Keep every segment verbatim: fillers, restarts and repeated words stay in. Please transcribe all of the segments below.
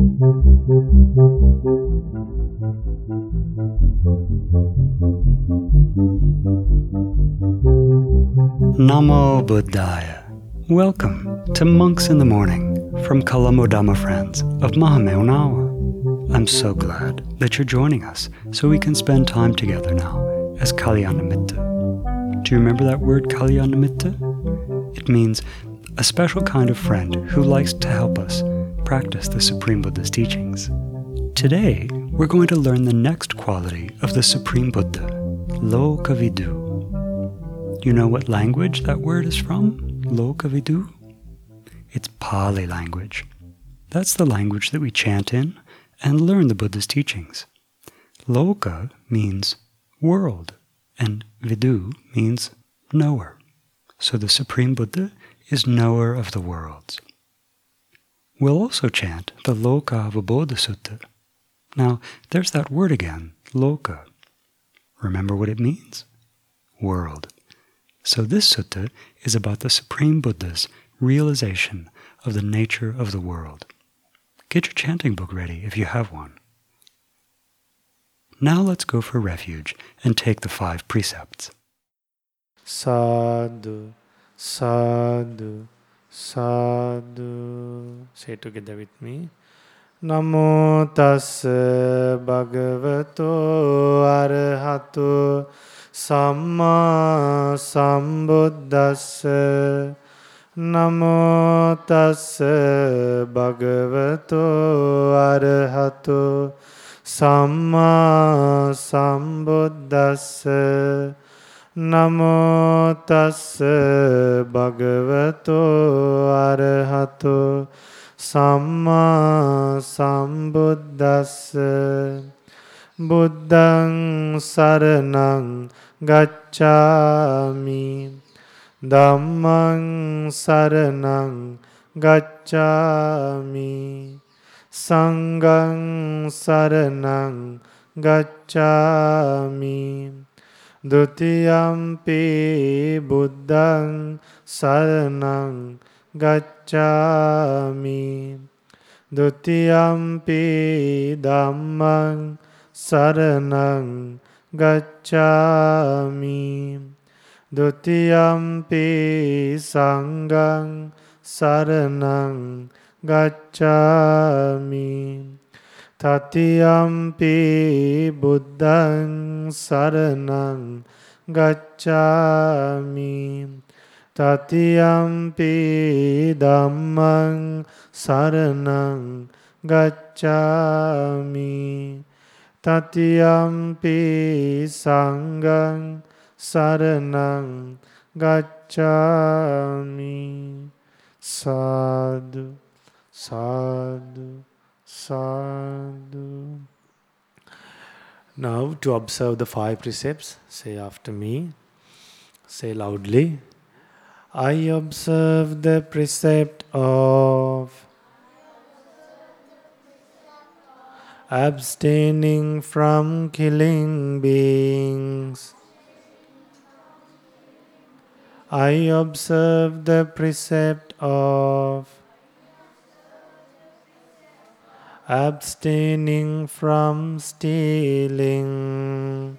Namo Buddhaya. Welcome to Monks in the Morning from Kalamo Dhamma Friends of Mahameunawa. I'm so glad that you're joining us so we can spend time together now as Kalyanamitta. Do you remember that word Kalyanamitta? It means a special kind of friend who likes to help us practice the Supreme Buddha's teachings. Today, we're going to learn the next quality of the Supreme Buddha, Lokavidu. You know what language that word is from? Lokavidu? It's Pali language. That's the language that we chant in and learn the Buddha's teachings. Loka means world, and Vidu means knower. So the Supreme Buddha is knower of the worlds. We'll also chant the Loka Vibodha Sutta. Now, there's that word again, Loka. Remember what it means? World. So this sutta is about the Supreme Buddha's realization of the nature of the world. Get your chanting book ready if you have one. Now let's go for refuge and take the five precepts. Sadhu, sadhu, sadhu. Say it together with me. Namo tassa bhagavato arahato Samma sambuddhassa. Namo tassa bhagavato arahato Samma sambuddhassa. Namo tassa bhagavato arahato Samma sambuddhassa. Buddhaṃ saraṇaṃ gacchāmi. Dhammaṃ saraṇaṃ gacchāmi. Saṅgham saraṇaṃ gacchāmi. Dutiyampi buddhaṃ saraṇaṃ gacchāmi. Dutiyampi dhammaṃ saraṇaṃ gacchāmi. Dutiyampi saṅgham saraṇaṃ gacchāmi. Tatiyampi buddhaṃ saraṇaṃ gacchāmi. Tatiyampi dhammaṃ saraṇaṃ gacchāmi. Tatiyampi saṅgham saraṇaṃ gacchāmi. Sadhu, sadhu, sadhu. Now to observe the five precepts, say after me. Say loudly. I observe the precept of abstaining from killing beings. I observe the precept of abstaining from stealing.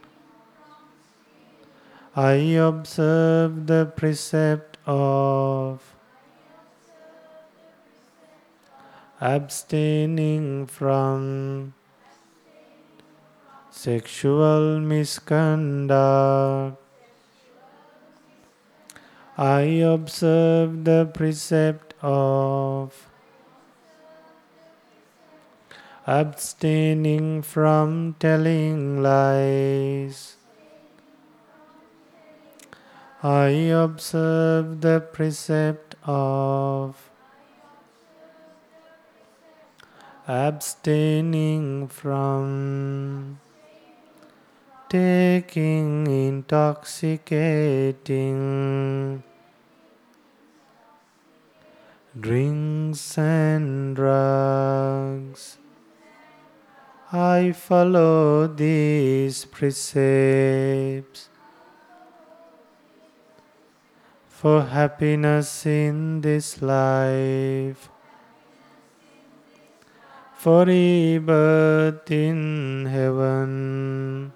I observe the precept of abstaining from sexual misconduct. I observe the precept of abstaining from telling lies. I observe the precept of abstaining from taking intoxicating drinks and drugs. I follow these precepts for happiness in this life for rebirth in heaven,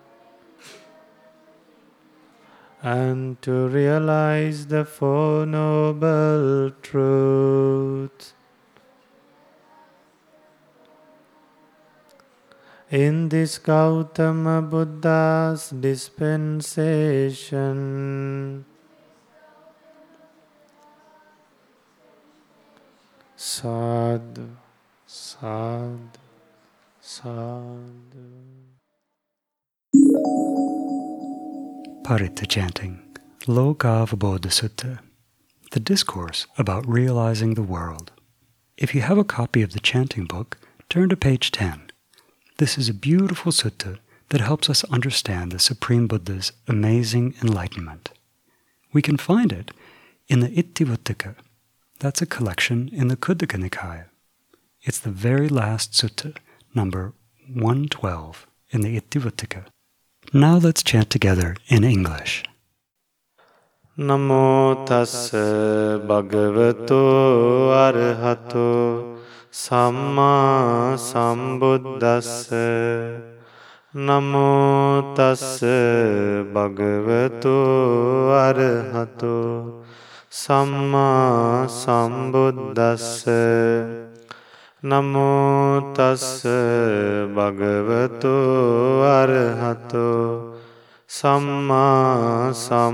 and to realize the Four Noble Truths. In this Gautama Buddha's dispensation, sadhu, sadhu, sadhu. Paritta chanting, Lokavabodha Sutta, the discourse about realizing the world. If you have a copy of the chanting book, turn to page ten. This is a beautiful sutta that helps us understand the Supreme Buddha's amazing enlightenment. We can find it in the Ittivuttaka. That's a collection in the Khuddaka Nikaya. It's the very last sutta, number one twelve in the Ittivuttaka. Now let's chant together in English. Namo tassa bhagavato arahato Samma sambuddhassa. Namo tassa bhagavato arahato Samma sambuddhassa. Namo tassa bhagavato arahato Samma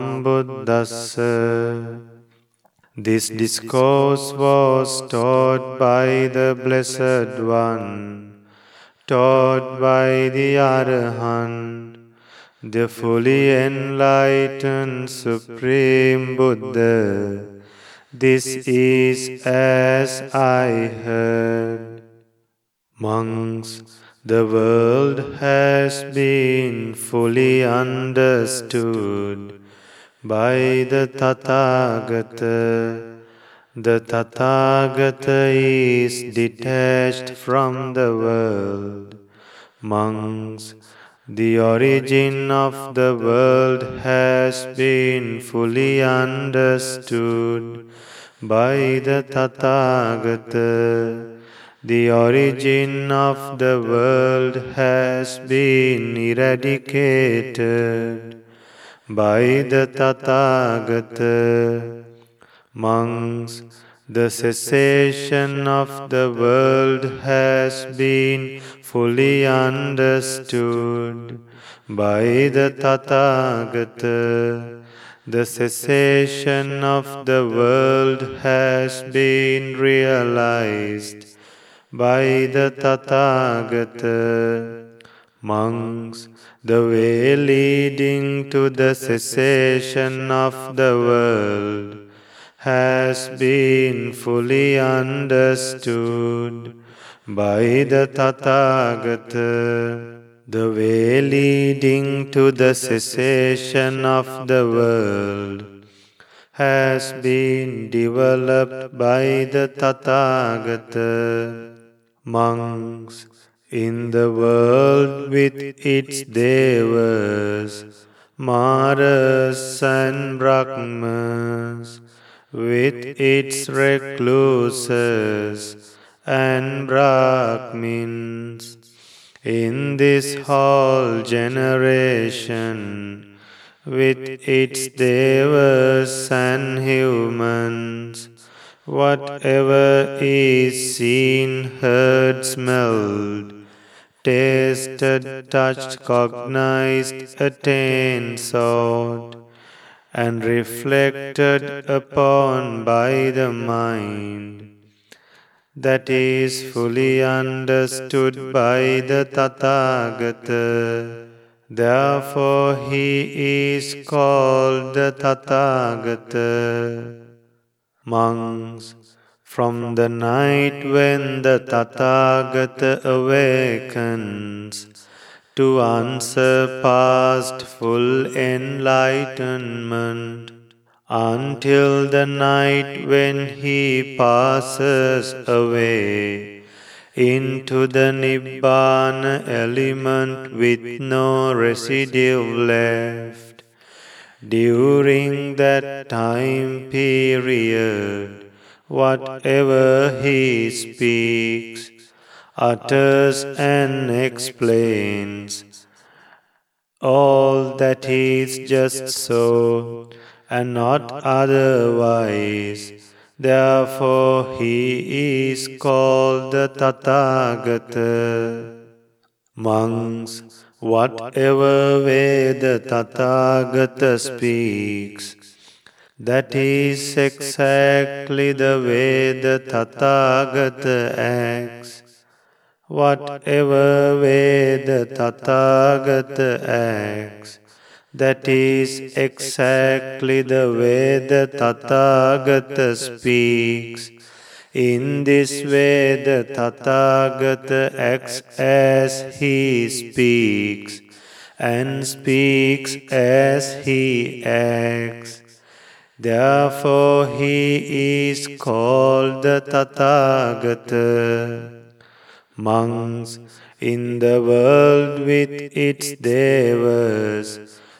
sambuddhassa. This discourse was taught by the Blessed One, taught by the Arahant, the fully enlightened Supreme Buddha. This is as I heard. Monks, the world has been fully understood by the Tathagata. The Tathagata is detached from the world. Monks, the origin of the world has been fully understood by the Tathagata. The origin of the world has been eradicated by the Tathagata. Monks, the cessation of the world has been fully understood by the Tathagata. The cessation of the world has been realized by the Tathagata. Monks, the way leading to the cessation of the world has been fully understood by the Tathagata. The way leading to the cessation of the world has been developed by the Tathagata. Monks, in the world with its devas, maras and brahmas, with its recluses and brahmins, in this whole generation, with its devas and humans, whatever is seen, heard, smelled, tasted, touched, cognized, attained, sought, and reflected upon by the mind, that is fully understood by the Tathagata. Therefore he is called the Tathagata. Monks, from the night when the Tathagata awakens to unsurpassed full enlightenment, until the night when he passes away into the Nibbana element with no residue left. During that time period, whatever he speaks, utters and explains all that is just so and not otherwise. Therefore he is called the Tathagata. Monks, whatever way the Tathagata speaks, that is exactly the way the Tathagata acts. Whatever way the Tathagata acts, that is exactly the way the Tathagata speaks. In this way the Tathagata acts as he speaks, and speaks as he acts. Therefore he is called the Tathagata. Monks, in the world with its devas,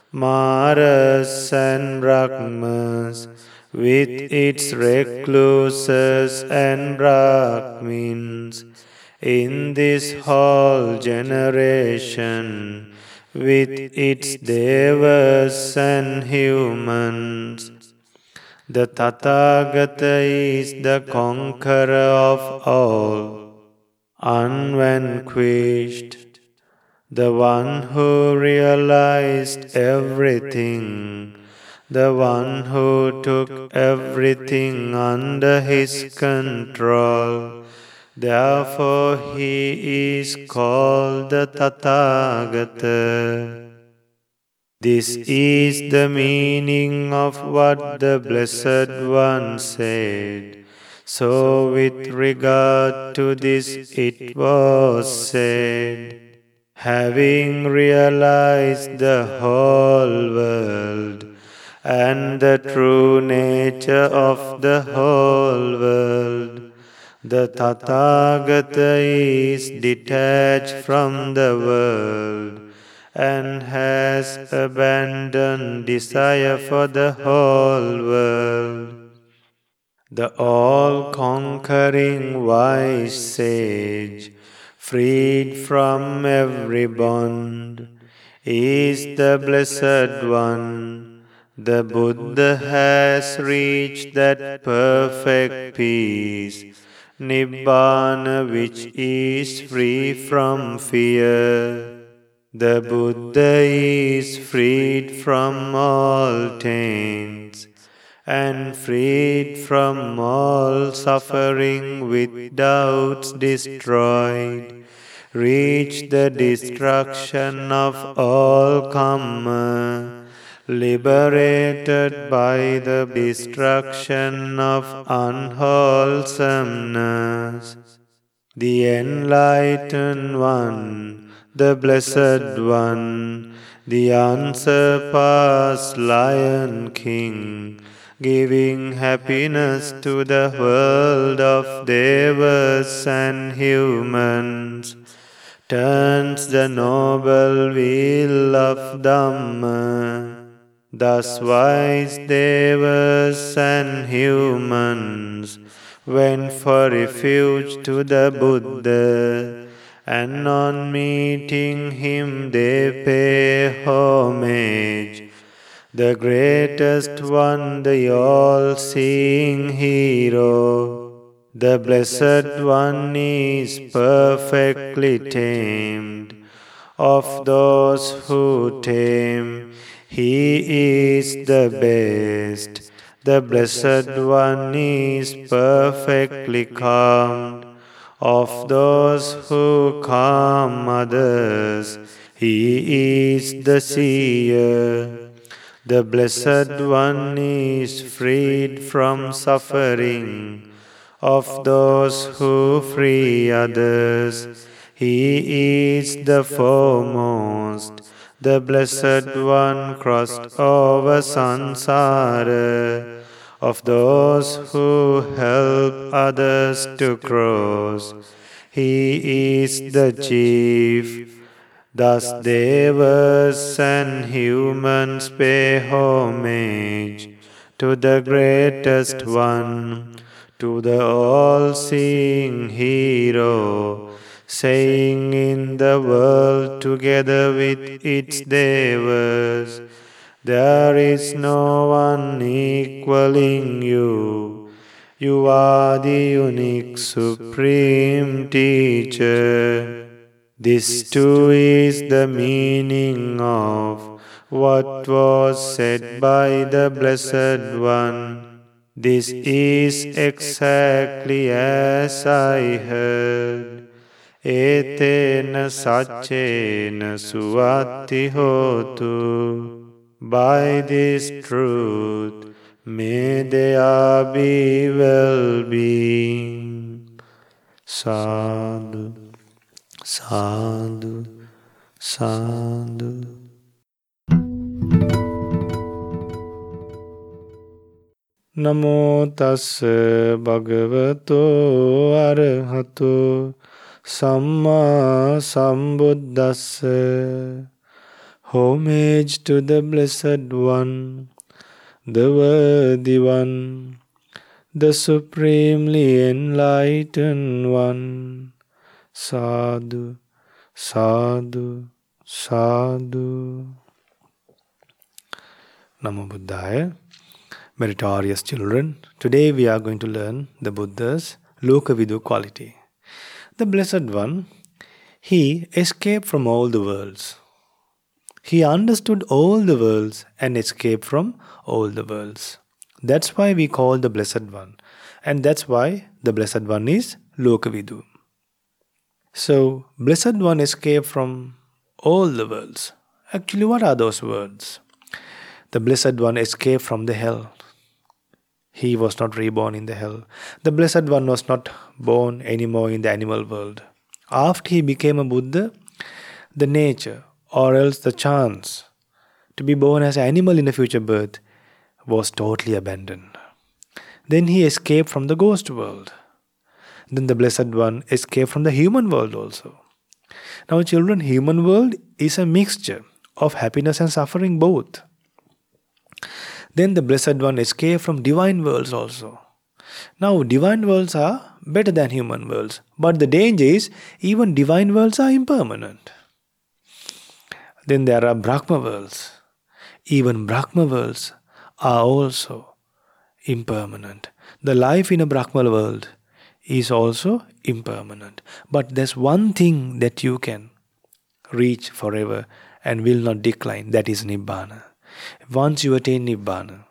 Maras and Brahmas, with its recluses and Brahmins, in this whole generation, with its devas and humans, the Tathagata is the conqueror of all, unvanquished, the one who realized everything, the one who took everything under his control. Therefore he is called the Tathagata. This is the meaning of what the Blessed One said. So with regard to this it was said, having realized the whole world and the true nature of the whole world, the Tathagata is detached from the world and has abandoned desire for the whole world. The all-conquering wise sage, freed from every bond, is the Blessed One. The Buddha has reached that perfect peace, Nibbana, which is free from fear. The Buddha is freed from all taints and freed from all suffering, with doubts destroyed, reached the destruction of all karma, liberated by the destruction of unwholesomeness. The Enlightened One, the Blessed One, the unsurpassed Lion King, giving happiness to the world of devas and humans, turns the noble wheel of Dhamma. Thus wise devas and humans went for refuge to the Buddha, and on meeting him they pay homage. The greatest one, the all-seeing hero, the Blessed One is perfectly tamed. Of those who tame, he is the best. The Blessed One is perfectly calmed. Of those who calm others, he is the seer. The Blessed One is freed from suffering. Of those who free others, he is the foremost. The Blessed One crossed over samsara. Of those who help others to cross, he is the chief. Thus devas and humans pay homage to the greatest one, to the all-seeing hero, saying in the world together with its devas, there is no one equaling you. You are the unique supreme teacher. This too is the meaning of what was said by the Blessed One. This is exactly as I heard. Etena saccena suatti hotu. By this truth, may there be well-being. Sadhu, sadhu, sadhu. Namo tassa bhagavato arahato samma sambuddhassa. Homage to the Blessed One, the Worthy One, the Supremely Enlightened One. Sadhu, sadhu, sadhu. Namo Buddhaya. Meritorious children, today we are going to learn the Buddha's Lokavidu quality. The Blessed One, he escaped from all the worlds. He understood all the worlds and escaped from all the worlds. That's why we call the Blessed One. And that's why the Blessed One is Lokavidu. So, Blessed One escaped from all the worlds. Actually, what are those worlds? The Blessed One escaped from the hell. He was not reborn in the hell. The Blessed One was not born anymore in the animal world. After he became a Buddha, the nature or else the chance to be born as an animal in a future birth was totally abandoned. Then he escaped from the ghost world. Then the Blessed One escaped from the human world also. Now children, human world is a mixture of happiness and suffering both. Then the Blessed One escaped from divine worlds also. Now divine worlds are better than human worlds. But the danger is even divine worlds are impermanent. Then there are Brahma worlds. Even Brahma worlds are also impermanent. The life in a Brahma world is also impermanent. But there's one thing that you can reach forever and will not decline. That is Nibbana. Once you attain Nibbana,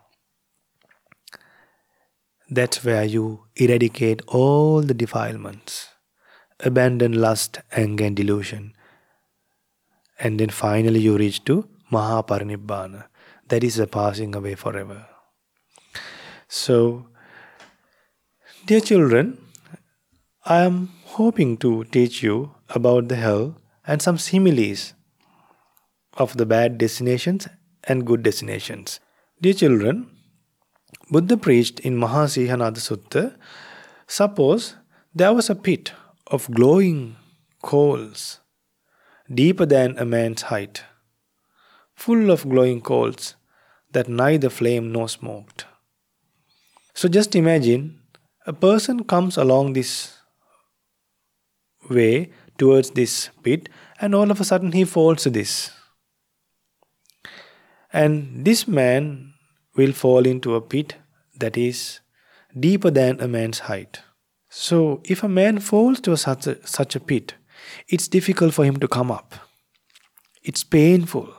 that's where you eradicate all the defilements, abandon lust, anger and delusion. And then finally you reach to Mahaparinibbana. That is the passing away forever. So, dear children, I am hoping to teach you about the hell and some similes of the bad destinations and good destinations. Dear children, Buddha preached in Mahasihanada Sutta, suppose there was a pit of glowing coals deeper than a man's height, full of glowing coals that neither flame nor smoked. So just imagine a person comes along this way towards this pit and all of a sudden he falls to this. And this man will fall into a pit that is deeper than a man's height. So if a man falls to such a, such a pit, it's difficult for him to come up. It's painful.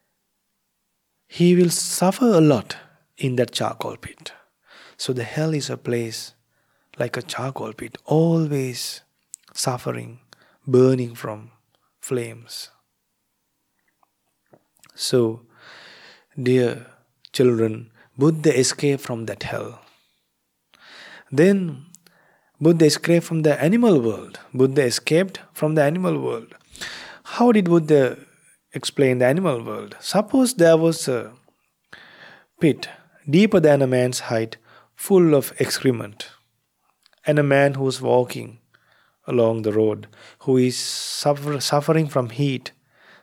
He will suffer a lot in that charcoal pit. So the hell is a place like a charcoal pit, always suffering, burning from flames. So, dear children, Buddha escaped from that hell. Then Buddha escaped from the animal world. Buddha escaped from the animal world. How did Buddha explain the animal world? Suppose there was a pit deeper than a man's height, full of excrement, and a man who is walking along the road, who is suffer, suffering from heat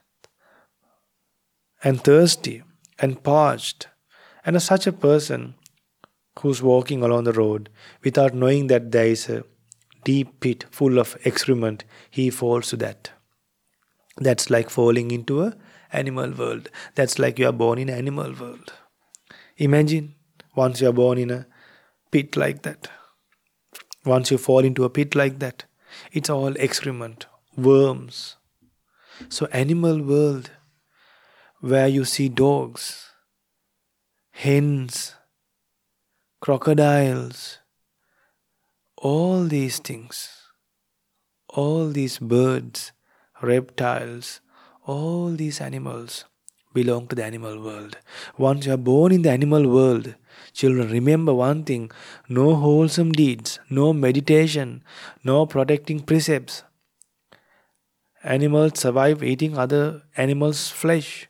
and thirsty and parched, and such a person who's walking along the road without knowing that there is a deep pit full of excrement, he falls to that. That's like falling into a animal world. That's like you are born in an animal world. Imagine once you are born in a pit like that. Once you fall into a pit like that, it's all excrement, worms. So animal world, where you see dogs, hens, crocodiles, all these things, all these birds, reptiles, all these animals belong to the animal world. Once you are born in the animal world, children, remember one thing: no wholesome deeds, no meditation, no protecting precepts. Animals survive eating other animals' flesh.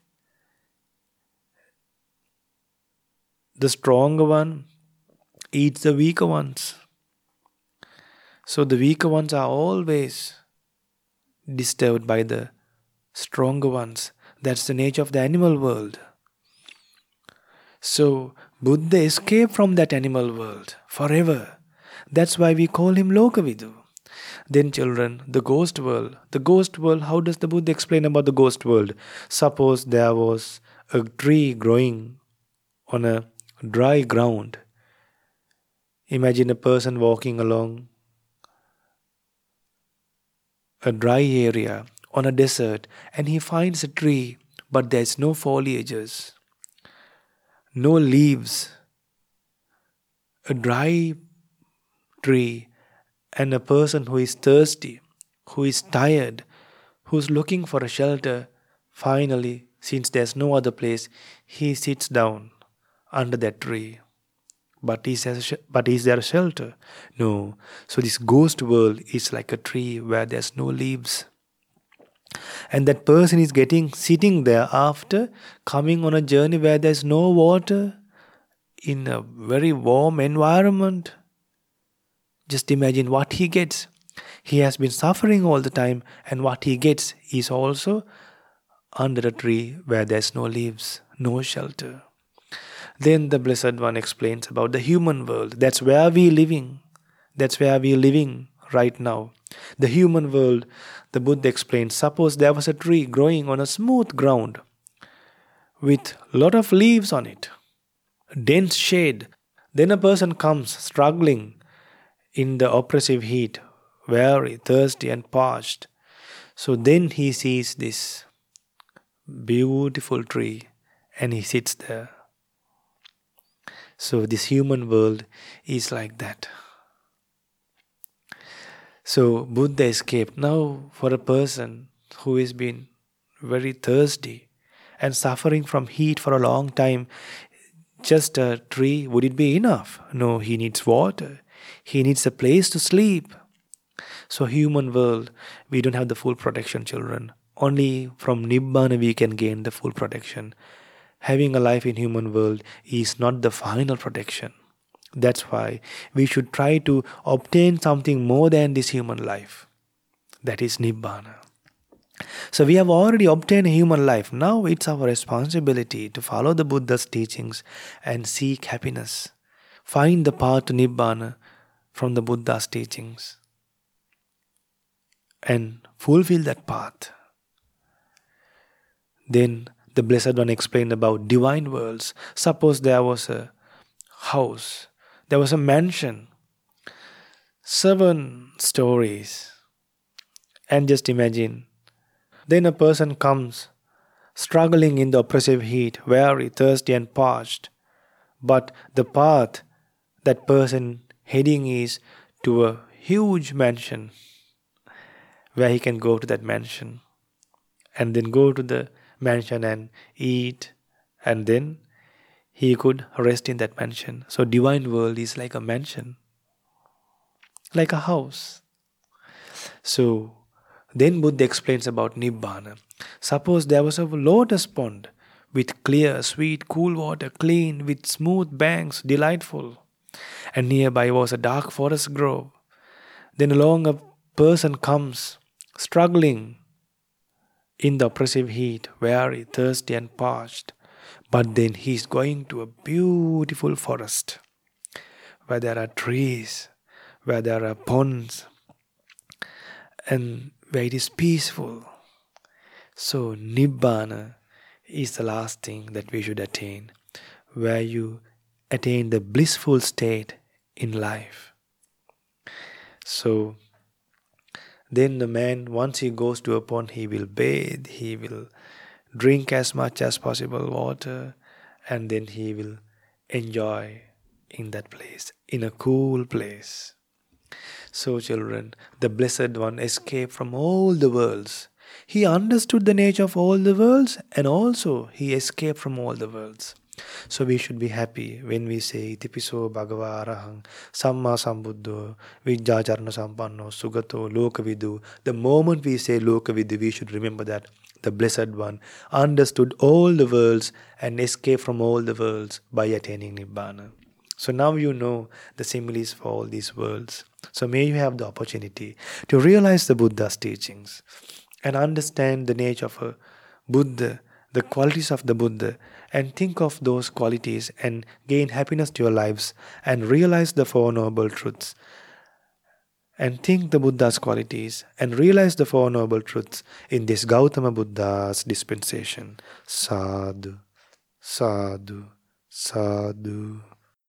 The stronger one eats the weaker ones. So the weaker ones are always disturbed by the stronger ones. That's the nature of the animal world. So Buddha escaped from that animal world forever. That's why we call him Lokavidu. Then children, the ghost world. The ghost world, how does the Buddha explain about the ghost world? Suppose there was a tree growing on a dry ground. Imagine a person walking along a dry area on a desert, and he finds a tree, but there's no foliages, no leaves, a dry tree, and a person who is thirsty, who is tired, who's looking for a shelter. Finally, since there's no other place, he sits down under that tree. But is, there, but is there a shelter? No. So this ghost world is like a tree where there's no leaves. And that person is getting sitting there after coming on a journey where there's no water, in a very warm environment. Just imagine what he gets. He has been suffering all the time, and what he gets is also under a tree where there's no leaves, no shelter. Then the Blessed One explains about the human world. That's where we're living. That's where we're living right now. The human world, the Buddha explains, suppose there was a tree growing on a smooth ground with a lot of leaves on it, dense shade. Then a person comes struggling in the oppressive heat, very thirsty and parched. So then he sees this beautiful tree and he sits there. So this human world is like that. So Buddha escaped. Now for a person who has been very thirsty and suffering from heat for a long time, just a tree, would it be enough? No, he needs water. He needs a place to sleep. So human world, we don't have the full protection, children. Only from Nibbana we can gain the full protection. Having a life in human world is not the final protection. That's why we should try to obtain something more than this human life. That is Nibbana. So we have already obtained a human life. Now it's our responsibility to follow the Buddha's teachings and seek happiness. Find the path to Nibbana from the Buddha's teachings and fulfill that path. Then the Blessed One explained about divine worlds. Suppose there was a house, there was a mansion, seven stories. And just imagine, then a person comes struggling in the oppressive heat, very thirsty and parched. But the path that person heading is to a huge mansion where he can go to that mansion and then go to the mansion and eat, and then he could rest in that mansion. So divine world is like a mansion, like a house. So then Buddha explains about Nibbana. Suppose there was a lotus pond with clear, sweet, cool water, clean, with smooth banks, delightful. And nearby was a dark forest grove. Then along a person comes, struggling in the oppressive heat, very thirsty and parched. But then he is going to a beautiful forest where there are trees, where there are ponds, and where it is peaceful. So Nibbana is the last thing that we should attain, where you attain the blissful state in life. So then the man, once he goes to a pond, he will bathe, he will drink as much as possible water, and then he will enjoy in that place, in a cool place. So children, the Blessed One escaped from all the worlds. He understood the nature of all the worlds, and also he escaped from all the worlds. So we should be happy when we say Itipiso Bhagava Arahang Samma Sambuddho Vijjacharana Sampanno Sugato Lokavidu. The moment we say Lokavidu, we should remember that the Blessed One understood all the worlds and escaped from all the worlds by attaining Nibbana. So now you know the similes for all these worlds. So may you have the opportunity to realize the Buddha's teachings and understand the nature of a Buddha, the qualities of the Buddha, and think of those qualities and gain happiness to your lives and realize the Four Noble Truths. And think the Buddha's qualities and realize the Four Noble Truths in this Gautama Buddha's dispensation. Sadhu, sadhu, sadhu.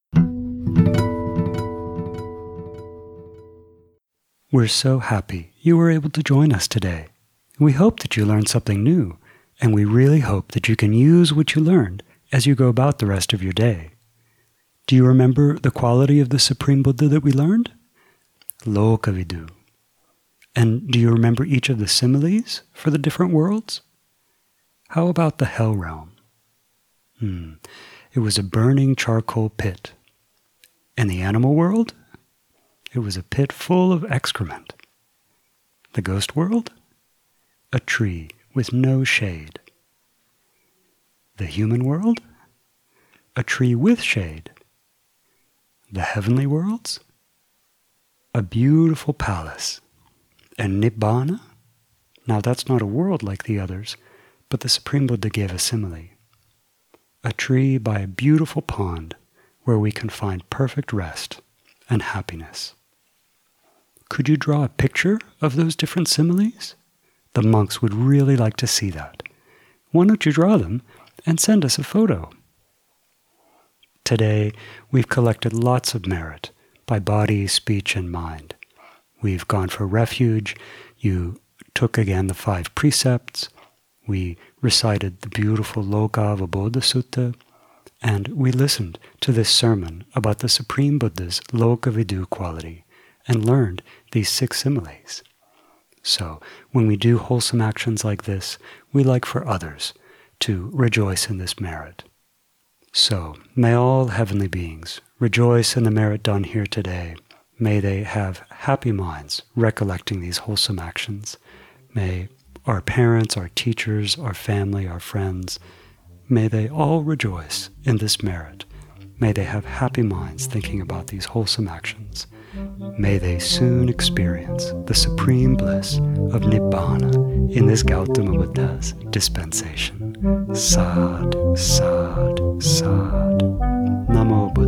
We're so happy you were able to join us today. We hope that you learned something new, and we really hope that you can use what you learned as you go about the rest of your day. Do you remember the quality of the Supreme Buddha that we learned? Lokavidu. And do you remember each of the similes for the different worlds? How about the hell realm? Hmm. It was a burning charcoal pit. And the animal world? It was a pit full of excrement. The ghost world? A tree with no shade. The human world? A tree with shade. The heavenly worlds? A beautiful palace. And Nibbana? Now that's not a world like the others, but the Supreme Buddha gave a simile. A tree by a beautiful pond where we can find perfect rest and happiness. Could you draw a picture of those different similes? The monks would really like to see that. Why don't you draw them and send us a photo? Today, we've collected lots of merit by body, speech, and mind. We've gone for refuge. You took again the five precepts. We recited the beautiful Lokavibodha Sutta. And we listened to this sermon about the Supreme Buddha's Lokavidu quality and learned these six similes. So, when we do wholesome actions like this, we like for others to rejoice in this merit. So, may all heavenly beings rejoice in the merit done here today. May they have happy minds recollecting these wholesome actions. May our parents, our teachers, our family, our friends, may they all rejoice in this merit. May they have happy minds thinking about these wholesome actions. May they soon experience the supreme bliss of Nibbana in this Gautama Buddha's dispensation. Sad, sad, sad. Namo Buddhaya.